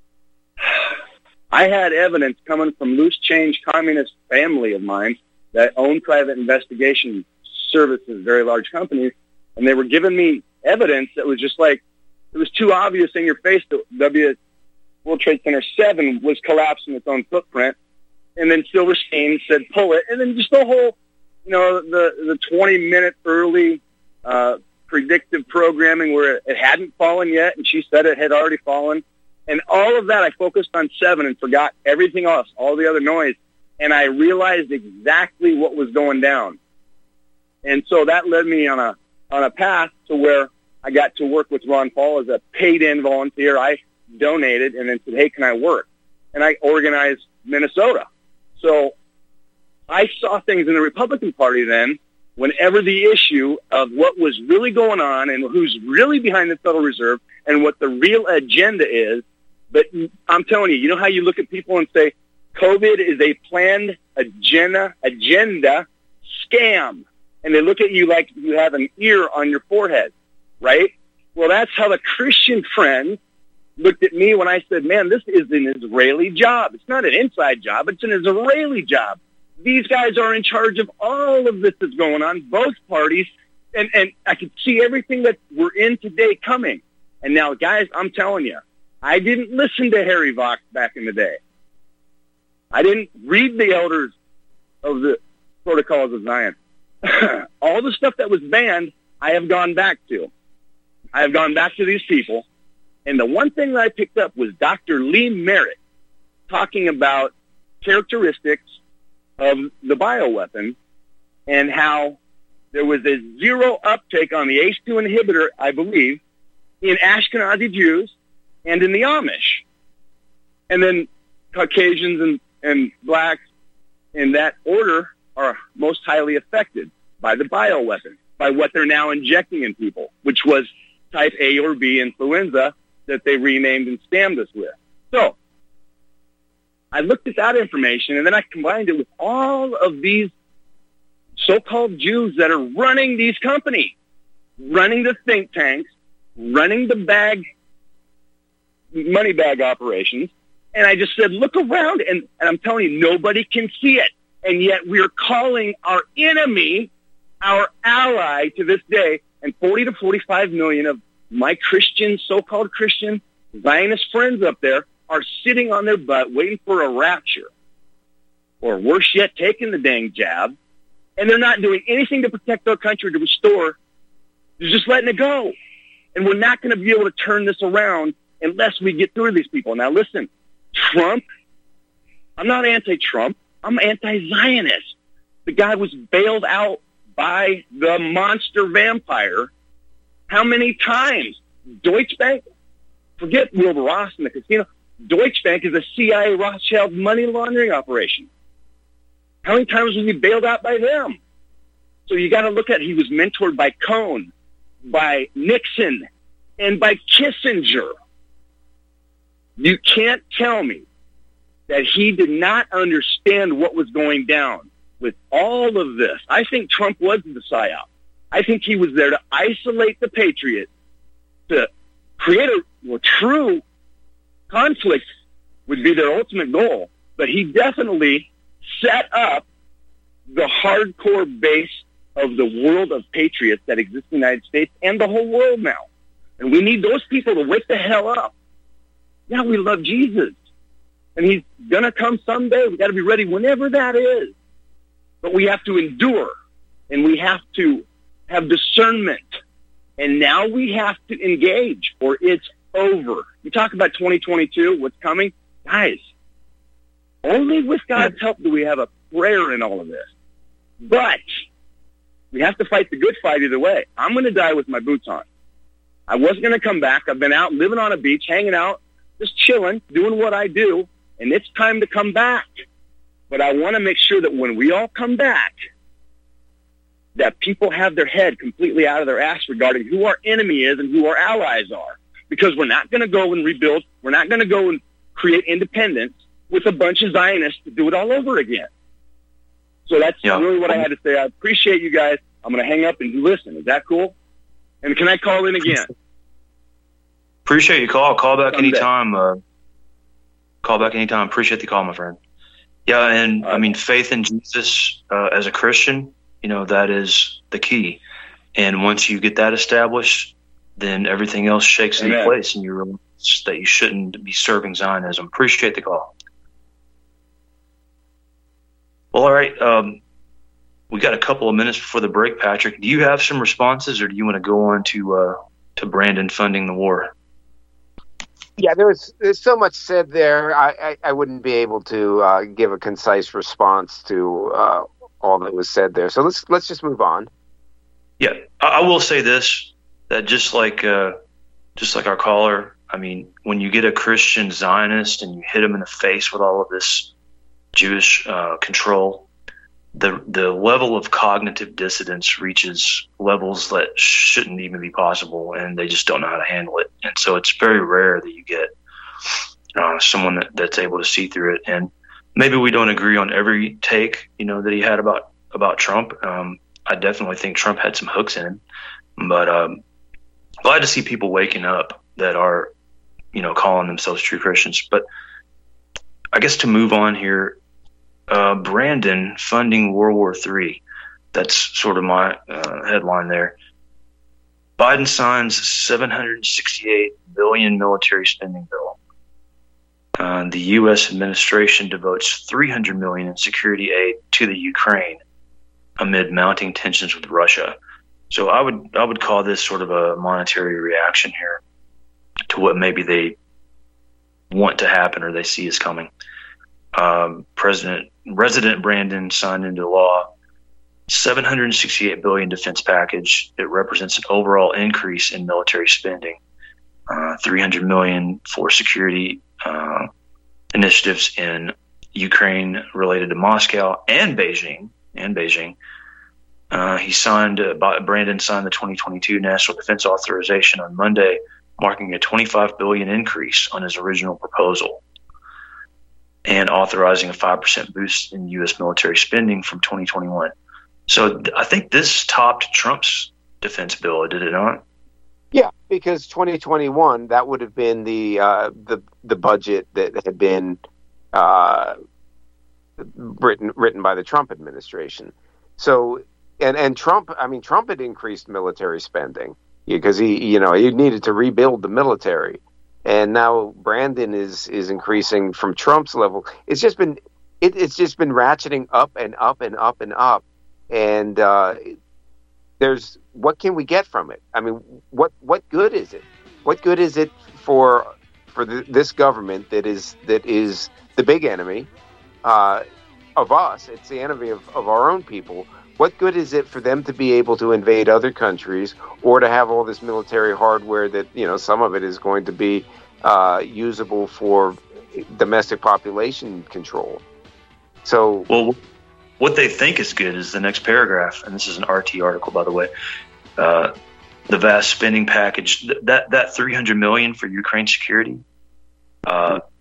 I had evidence coming from loose change communist family of mine that owned private investigation services, very large companies, and they were giving me evidence that was just like, it was too obvious in your face that W World Trade Center seven was collapsing its own footprint, and then Silverstein said, pull it, and then just the whole, you know, the, the twenty-minute early uh, predictive programming where it hadn't fallen yet, and she said it had already fallen. And all of that, I focused on seven and forgot everything else, all the other noise. And I realized exactly what was going down. And so that led me on a on a path to where I got to work with Ron Paul as a paid-in volunteer. I donated and then said, hey, can I work? And I organized Minnesota. So I saw things in the Republican Party then, whenever the issue of what was really going on and who's really behind the Federal Reserve and what the real agenda is. But I'm telling you, you know how you look at people and say, COVID is a planned agenda, agenda scam. And they look at you like you have an ear on your forehead, right? Well, that's how the Christian friend looked at me when I said, man, this is an Israeli job. It's not an inside job. It's an Israeli job. These guys are in charge of all of this that's going on, both parties. And, and I could see everything that we're in today coming. And now, guys, I'm telling you, I didn't listen to Harry Vox back in the day. I didn't read the elders of the Protocols of Zion. All the stuff that was banned, I have gone back to. I have gone back to these people. And the one thing that I picked up was Doctor Lee Merritt talking about characteristics of the bioweapon and how there was a zero uptake on the A C E two inhibitor, I believe, in Ashkenazi Jews and in the Amish. And then Caucasians and, and blacks in that order are most highly affected by the bioweapon, by what they're now injecting in people, which was type A or B influenza that they renamed and scammed us with. So I looked at that information, and then I combined it with all of these so-called Jews that are running these companies, running the think tanks, running the bag, money bag operations. And I just said, look around, and, and I'm telling you, nobody can see it. And yet we're calling our enemy our ally to this day. And forty to forty-five million of my Christian, so-called Christian, Zionist friends up there are sitting on their butt waiting for a rapture. Or worse yet, taking the dang jab. And they're not doing anything to protect our country, to restore. They're just letting it go. And we're not going to be able to turn this around unless we get through these people. Now listen, Trump, I'm not anti-Trump. I'm anti-Zionist. The guy was bailed out by the monster vampire. How many times? Deutsche Bank, forget Wilbur Ross and the casino. Deutsche Bank is a C I A Rothschild money laundering operation. How many times was he bailed out by them? So you got to look at, he was mentored by Cohn, by Nixon, and by Kissinger. You can't tell me that he did not understand what was going down with all of this. I think Trump was the psyop. I think he was there to isolate the patriots, to create a well, true conflict would be their ultimate goal. But he definitely set up the hardcore base of the world of patriots that exists in the United States and the whole world now. And we need those people to wake the hell up. Yeah, we love Jesus. And he's going to come someday. We've got to be ready whenever that is. But we have to endure. And we have to have discernment. And now we have to engage or it's over. You talk about twenty twenty-two, what's coming. Guys, only with God's help do we have a prayer in all of this. But we have to fight the good fight either way. I'm going to die with my boots on. I wasn't going to come back. I've been out living on a beach, hanging out, just chilling, doing what I do, and it's time to come back. But I want to make sure that when we all come back, that people have their head completely out of their ass regarding who our enemy is and who our allies are. Because we're not going to go and rebuild. We're not going to go and create independence with a bunch of Zionists to do it all over again. So that's yeah. really what I had to say. I appreciate you guys. I'm going to hang up and listen. Is that cool? And can I call in again? Appreciate you call. Call back Someday. anytime. Uh, call back anytime. Appreciate the call, my friend. Yeah, and right. I mean, faith in Jesus uh, as a Christian, you know, that is the key. And once you get that established, then everything else shakes Amen. into place, and you realize that you shouldn't be serving Zionism. Appreciate the call. Well, all right. Um, we got a couple of minutes before the break, Patrick. Do you have some responses, or do you want to go on to uh, to Brandon funding the war? Yeah, there's there's so much said there. I, I, I wouldn't be able to uh, give a concise response to uh, all that was said there. So let's let's just move on. Yeah, I, I will say this: that just like uh, just like our caller, I mean, when you get a Christian Zionist and you hit him in the face with all of this Jewish uh, control, the the level of cognitive dissonance reaches levels that shouldn't even be possible, and they just don't know how to handle it. And so it's very rare that you get uh, someone that, that's able to see through it. And maybe we don't agree on every take, you know, that he had about about Trump. Um, I definitely think Trump had some hooks in him, but um, glad to see people waking up that are, you know, calling themselves true Christians. But I guess to move on here. Uh, Brandon funding World War Three. That's sort of my uh, headline there. Biden signs seven hundred sixty-eight billion dollars military spending bill. Uh, the U S administration devotes three hundred million dollars in security aid to the Ukraine amid mounting tensions with Russia. So I would I would call this sort of a monetary reaction here to what maybe they want to happen or they see is coming. Um, President Resident Brandon signed into law seven hundred sixty-eight billion dollars defense package. It represents an overall increase in military spending, uh, three hundred million dollars for security uh, initiatives in Ukraine related to Moscow and Beijing. And Beijing. Uh, he signed. Uh, Brandon signed the twenty twenty-two National Defense Authorization on Monday, marking a twenty-five billion dollars increase on his original proposal, and authorizing a five percent boost in U S military spending from twenty twenty-one. So th- I think this topped Trump's defense bill, did it not? Yeah, because twenty twenty-one, that would have been the uh, the the budget that had been uh, written written by the Trump administration. So, and and Trump, I mean, Trump had increased military spending because he, you know, he needed to rebuild the military. And now Brandon is is increasing from Trump's level. It's just been it, it's just been ratcheting up and up and up and up. And uh, there's what can we get from it? I mean, what what good is it? What good is it for for the, this government that is that is the big enemy uh, of us? It's the enemy of, of our own people. What good is it for them to be able to invade other countries or to have all this military hardware that, you know, some of it is going to be uh, usable for domestic population control? So, well, what they think is good is the next paragraph, and this is an R T article, by the way. Uh, the vast spending package, th- that that three hundred million dollars for Ukraine security, uh,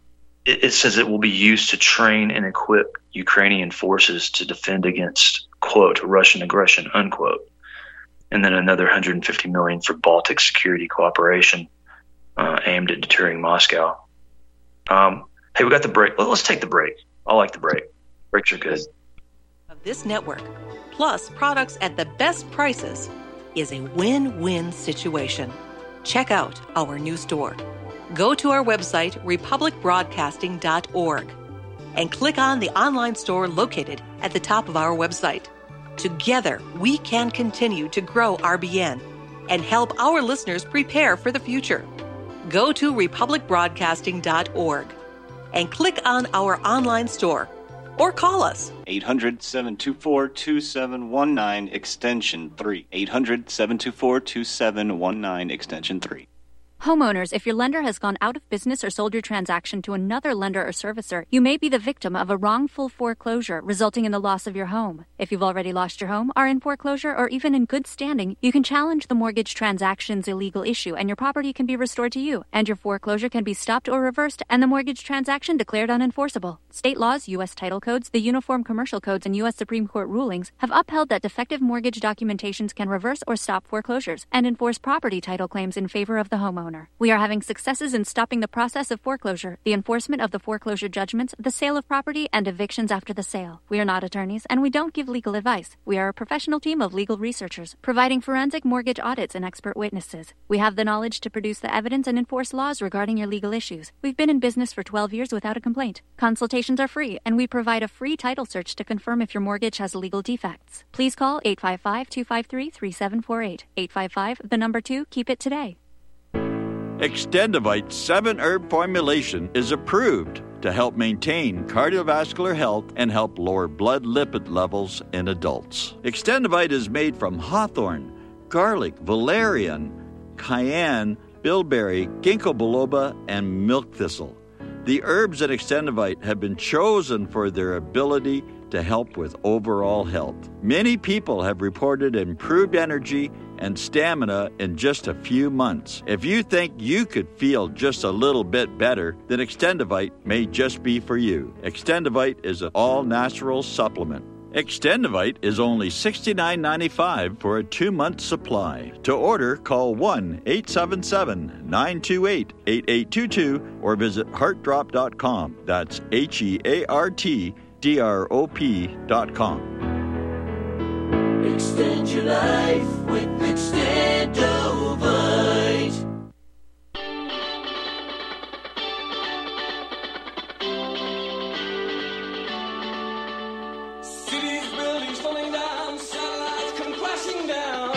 it, it says it will be used to train and equip Ukrainian forces to defend against, quote, Russian aggression, unquote. And then another one hundred fifty million dollars for Baltic security cooperation uh, aimed at deterring Moscow. Um, hey, we got the break. Let, let's take the break. I like the break. Breaks are good. Of this network, plus products at the best prices, is a win-win situation. Check out our new store. Go to our website, republic broadcasting dot org, and click on the online store located at the top of our website. Together, we can continue to grow R B N and help our listeners prepare for the future. Go to republic broadcasting dot org and click on our online store or call us. eight hundred, seven two four, two seven one nine, extension three. eight hundred, seven two four, two seven one nine, extension three. Homeowners, if your lender has gone out of business or sold your transaction to another lender or servicer, you may be the victim of a wrongful foreclosure resulting in the loss of your home. If you've already lost your home, are in foreclosure, or even in good standing, you can challenge the mortgage transaction's illegal issue and your property can be restored to you, and your foreclosure can be stopped or reversed and the mortgage transaction declared unenforceable. State laws, U S title codes, the Uniform Commercial Codes, and U S Supreme Court rulings have upheld that defective mortgage documentations can reverse or stop foreclosures and enforce property title claims in favor of the homeowner. We are having successes in stopping the process of foreclosure, the enforcement of the foreclosure judgments, the sale of property, and evictions after the sale. We are not attorneys, and we don't give legal advice. We are a professional team of legal researchers, providing forensic mortgage audits and expert witnesses. We have the knowledge to produce the evidence and enforce laws regarding your legal issues. We've been in business for twelve years without a complaint. Consultations are free, and we provide a free title search to confirm if your mortgage has legal defects. Please call eight five five, two five three, three seven four eight. eight five five, the number two, keep it today. Extendivite seven herb formulation is approved to help maintain cardiovascular health and help lower blood lipid levels in adults. Extendivite is made from hawthorn, garlic, valerian, cayenne, bilberry, ginkgo biloba, and milk thistle. The herbs in Extendivite have been chosen for their ability to help with overall health. Many people have reported improved energy and stamina in just a few months. If you think you could feel just a little bit better, then Extendivite may just be for you. Extendivite is an all-natural supplement. Extendivite is only sixty-nine ninety-five for a two-month supply. To order, call one eight seven seven, nine two eight, eight eight two two or visit heart drop dot com. That's H E A R T D R O P dot com. Extend your life with Extendovite. Cities, buildings falling down, satellites come crashing down.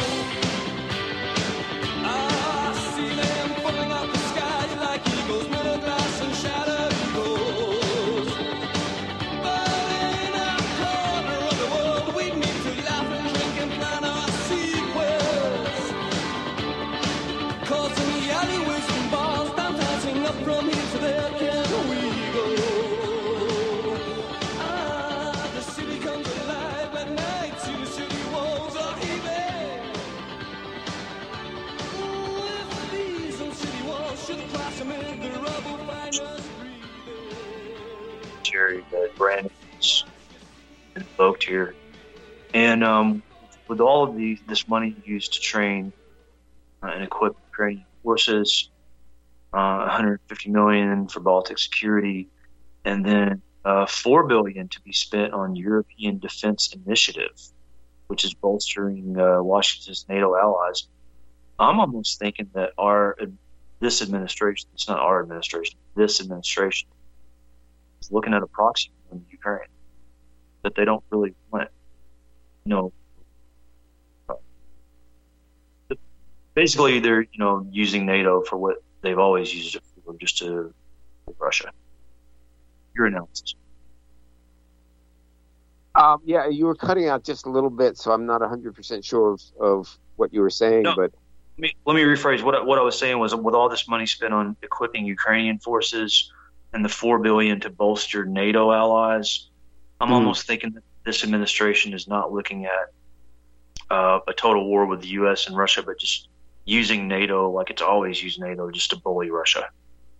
I see them falling off the sky like eagles, middle glass and shattered eagles. But in a corner of the world, we need to laugh and drink and plan our sequels. Cause in the alleyways and bars, bouncing up from here to there, can we go? Ah, the city comes alive at night, see the city walls are heaving. Ooh, if these old city walls should crash amid the rubble, find us Jerry that Brandon has invoked here. And um, with all of these, this money used to train uh, and equip Ukrainian forces, uh, one hundred fifty million dollars for Baltic security, and then uh, four billion dollars to be spent on European Defense Initiative, which is bolstering uh, Washington's NATO allies. I'm almost thinking that our this administration, it's not our administration, this administration is looking at a proxy in Ukraine that they don't really want. You know, uh, basically they're you know using NATO for what they've always used it for, just to for Russia. Your analysis. Um, yeah, you were cutting out just a little bit, so I'm not one hundred percent sure of, of what you were saying. No. But Let me, let me rephrase. What I, what I was saying was, with all this money spent on equipping Ukrainian forces and the four billion dollars to bolster NATO allies, I'm Mm. almost thinking that this administration is not looking at uh, a total war with the U S and Russia, but just using NATO like it's always used NATO just to bully Russia.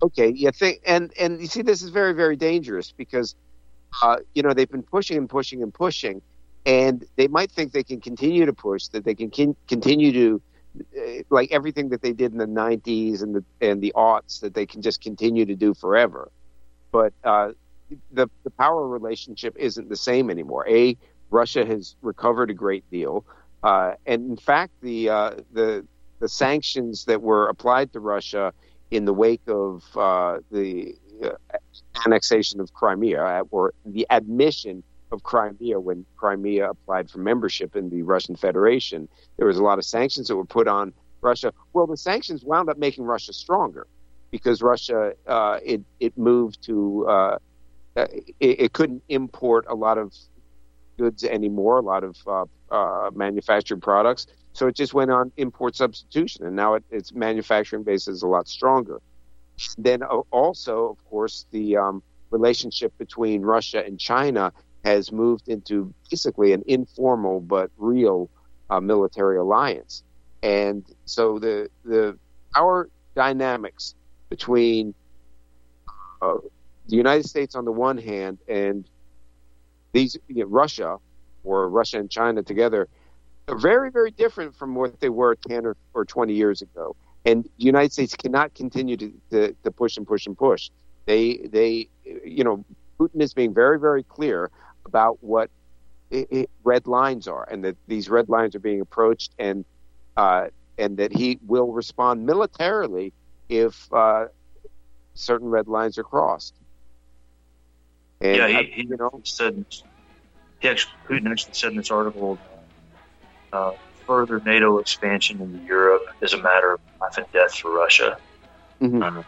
Okay, you think, and and you see, this is very, very dangerous because, uh, you know, they've been pushing and pushing and pushing, and they might think they can continue to push, that they can con- continue to, uh, like everything that they did in the nineties and the and the aughts, that they can just continue to do forever. But uh, the the power relationship isn't the same anymore. A, Russia has recovered a great deal, uh, and in fact, the uh, the the sanctions that were applied to Russia in the wake of uh, the uh, annexation of Crimea, or the admission of Crimea when Crimea applied for membership in the Russian Federation, there was a lot of sanctions that were put on Russia. Well, the sanctions wound up making Russia stronger because Russia, uh, it, it moved to, uh, it, it couldn't import a lot of goods anymore, a lot of uh, uh, manufactured products. So it just went on import substitution, and now it, its manufacturing base is a lot stronger. Then also, of course, the um, relationship between Russia and China has moved into basically an informal but real uh, military alliance. And so the the power dynamics between uh, the United States on the one hand and these you know, Russia, or Russia and China together, are very, very different from what they were ten or, or twenty years ago. And the United States cannot continue to, to, to push and push and push. They, they, you know, Putin is being very, very clear about what it, it, red lines are, and that these red lines are being approached, and uh, and that he will respond militarily if uh, certain red lines are crossed. And yeah, he, I, he you know, said, he actually, Putin actually said in this article, Uh, further NATO expansion into Europe is a matter of life and death for Russia. Mm-hmm. Uh,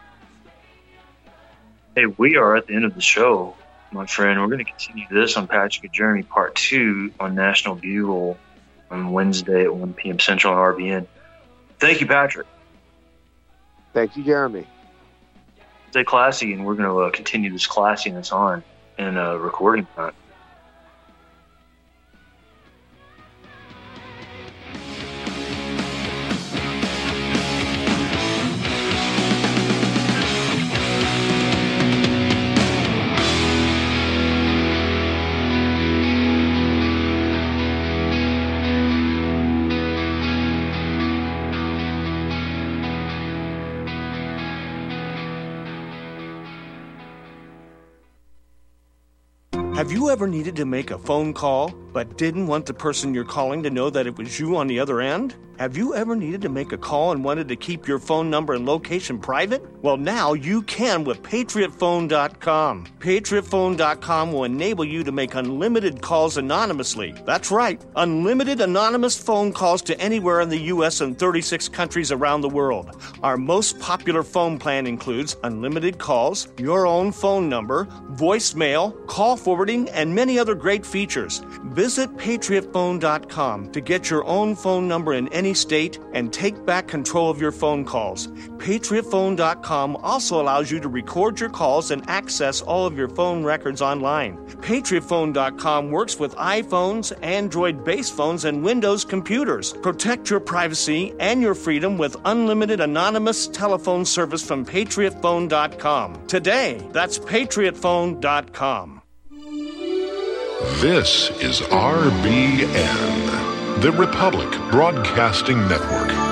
hey, we are at the end of the show, my friend. We're going to continue this on Patrick and Jeremy Part two on National Bugle on Wednesday at one p.m. Central on R B N. Thank you, Patrick. Thank you, Jeremy. Stay classy, and we're going to uh, continue this classiness on in uh, recording time. Have you ever needed to make a phone call but didn't want the person you're calling to know that it was you on the other end? Have you ever needed to make a call and wanted to keep your phone number and location private? Well, now you can with Patriot Phone dot com. Patriot Phone dot com will enable you to make unlimited calls anonymously. That's right, unlimited anonymous phone calls to anywhere in the U S and thirty-six countries around the world. Our most popular phone plan includes unlimited calls, your own phone number, voicemail, call forwarding, and many other great features. Visit Patriot Phone dot com to get your own phone number in any state and take back control of your phone calls. Patriot Phone dot com also allows you to record your calls and access all of your phone records online. Patriot Phone dot com works with iPhones, Android-based phones, and Windows computers. Protect your privacy and your freedom with unlimited anonymous telephone service from Patriot Phone dot com. Today, that's Patriot Phone dot com. This is R B N, the Republic Broadcasting Network.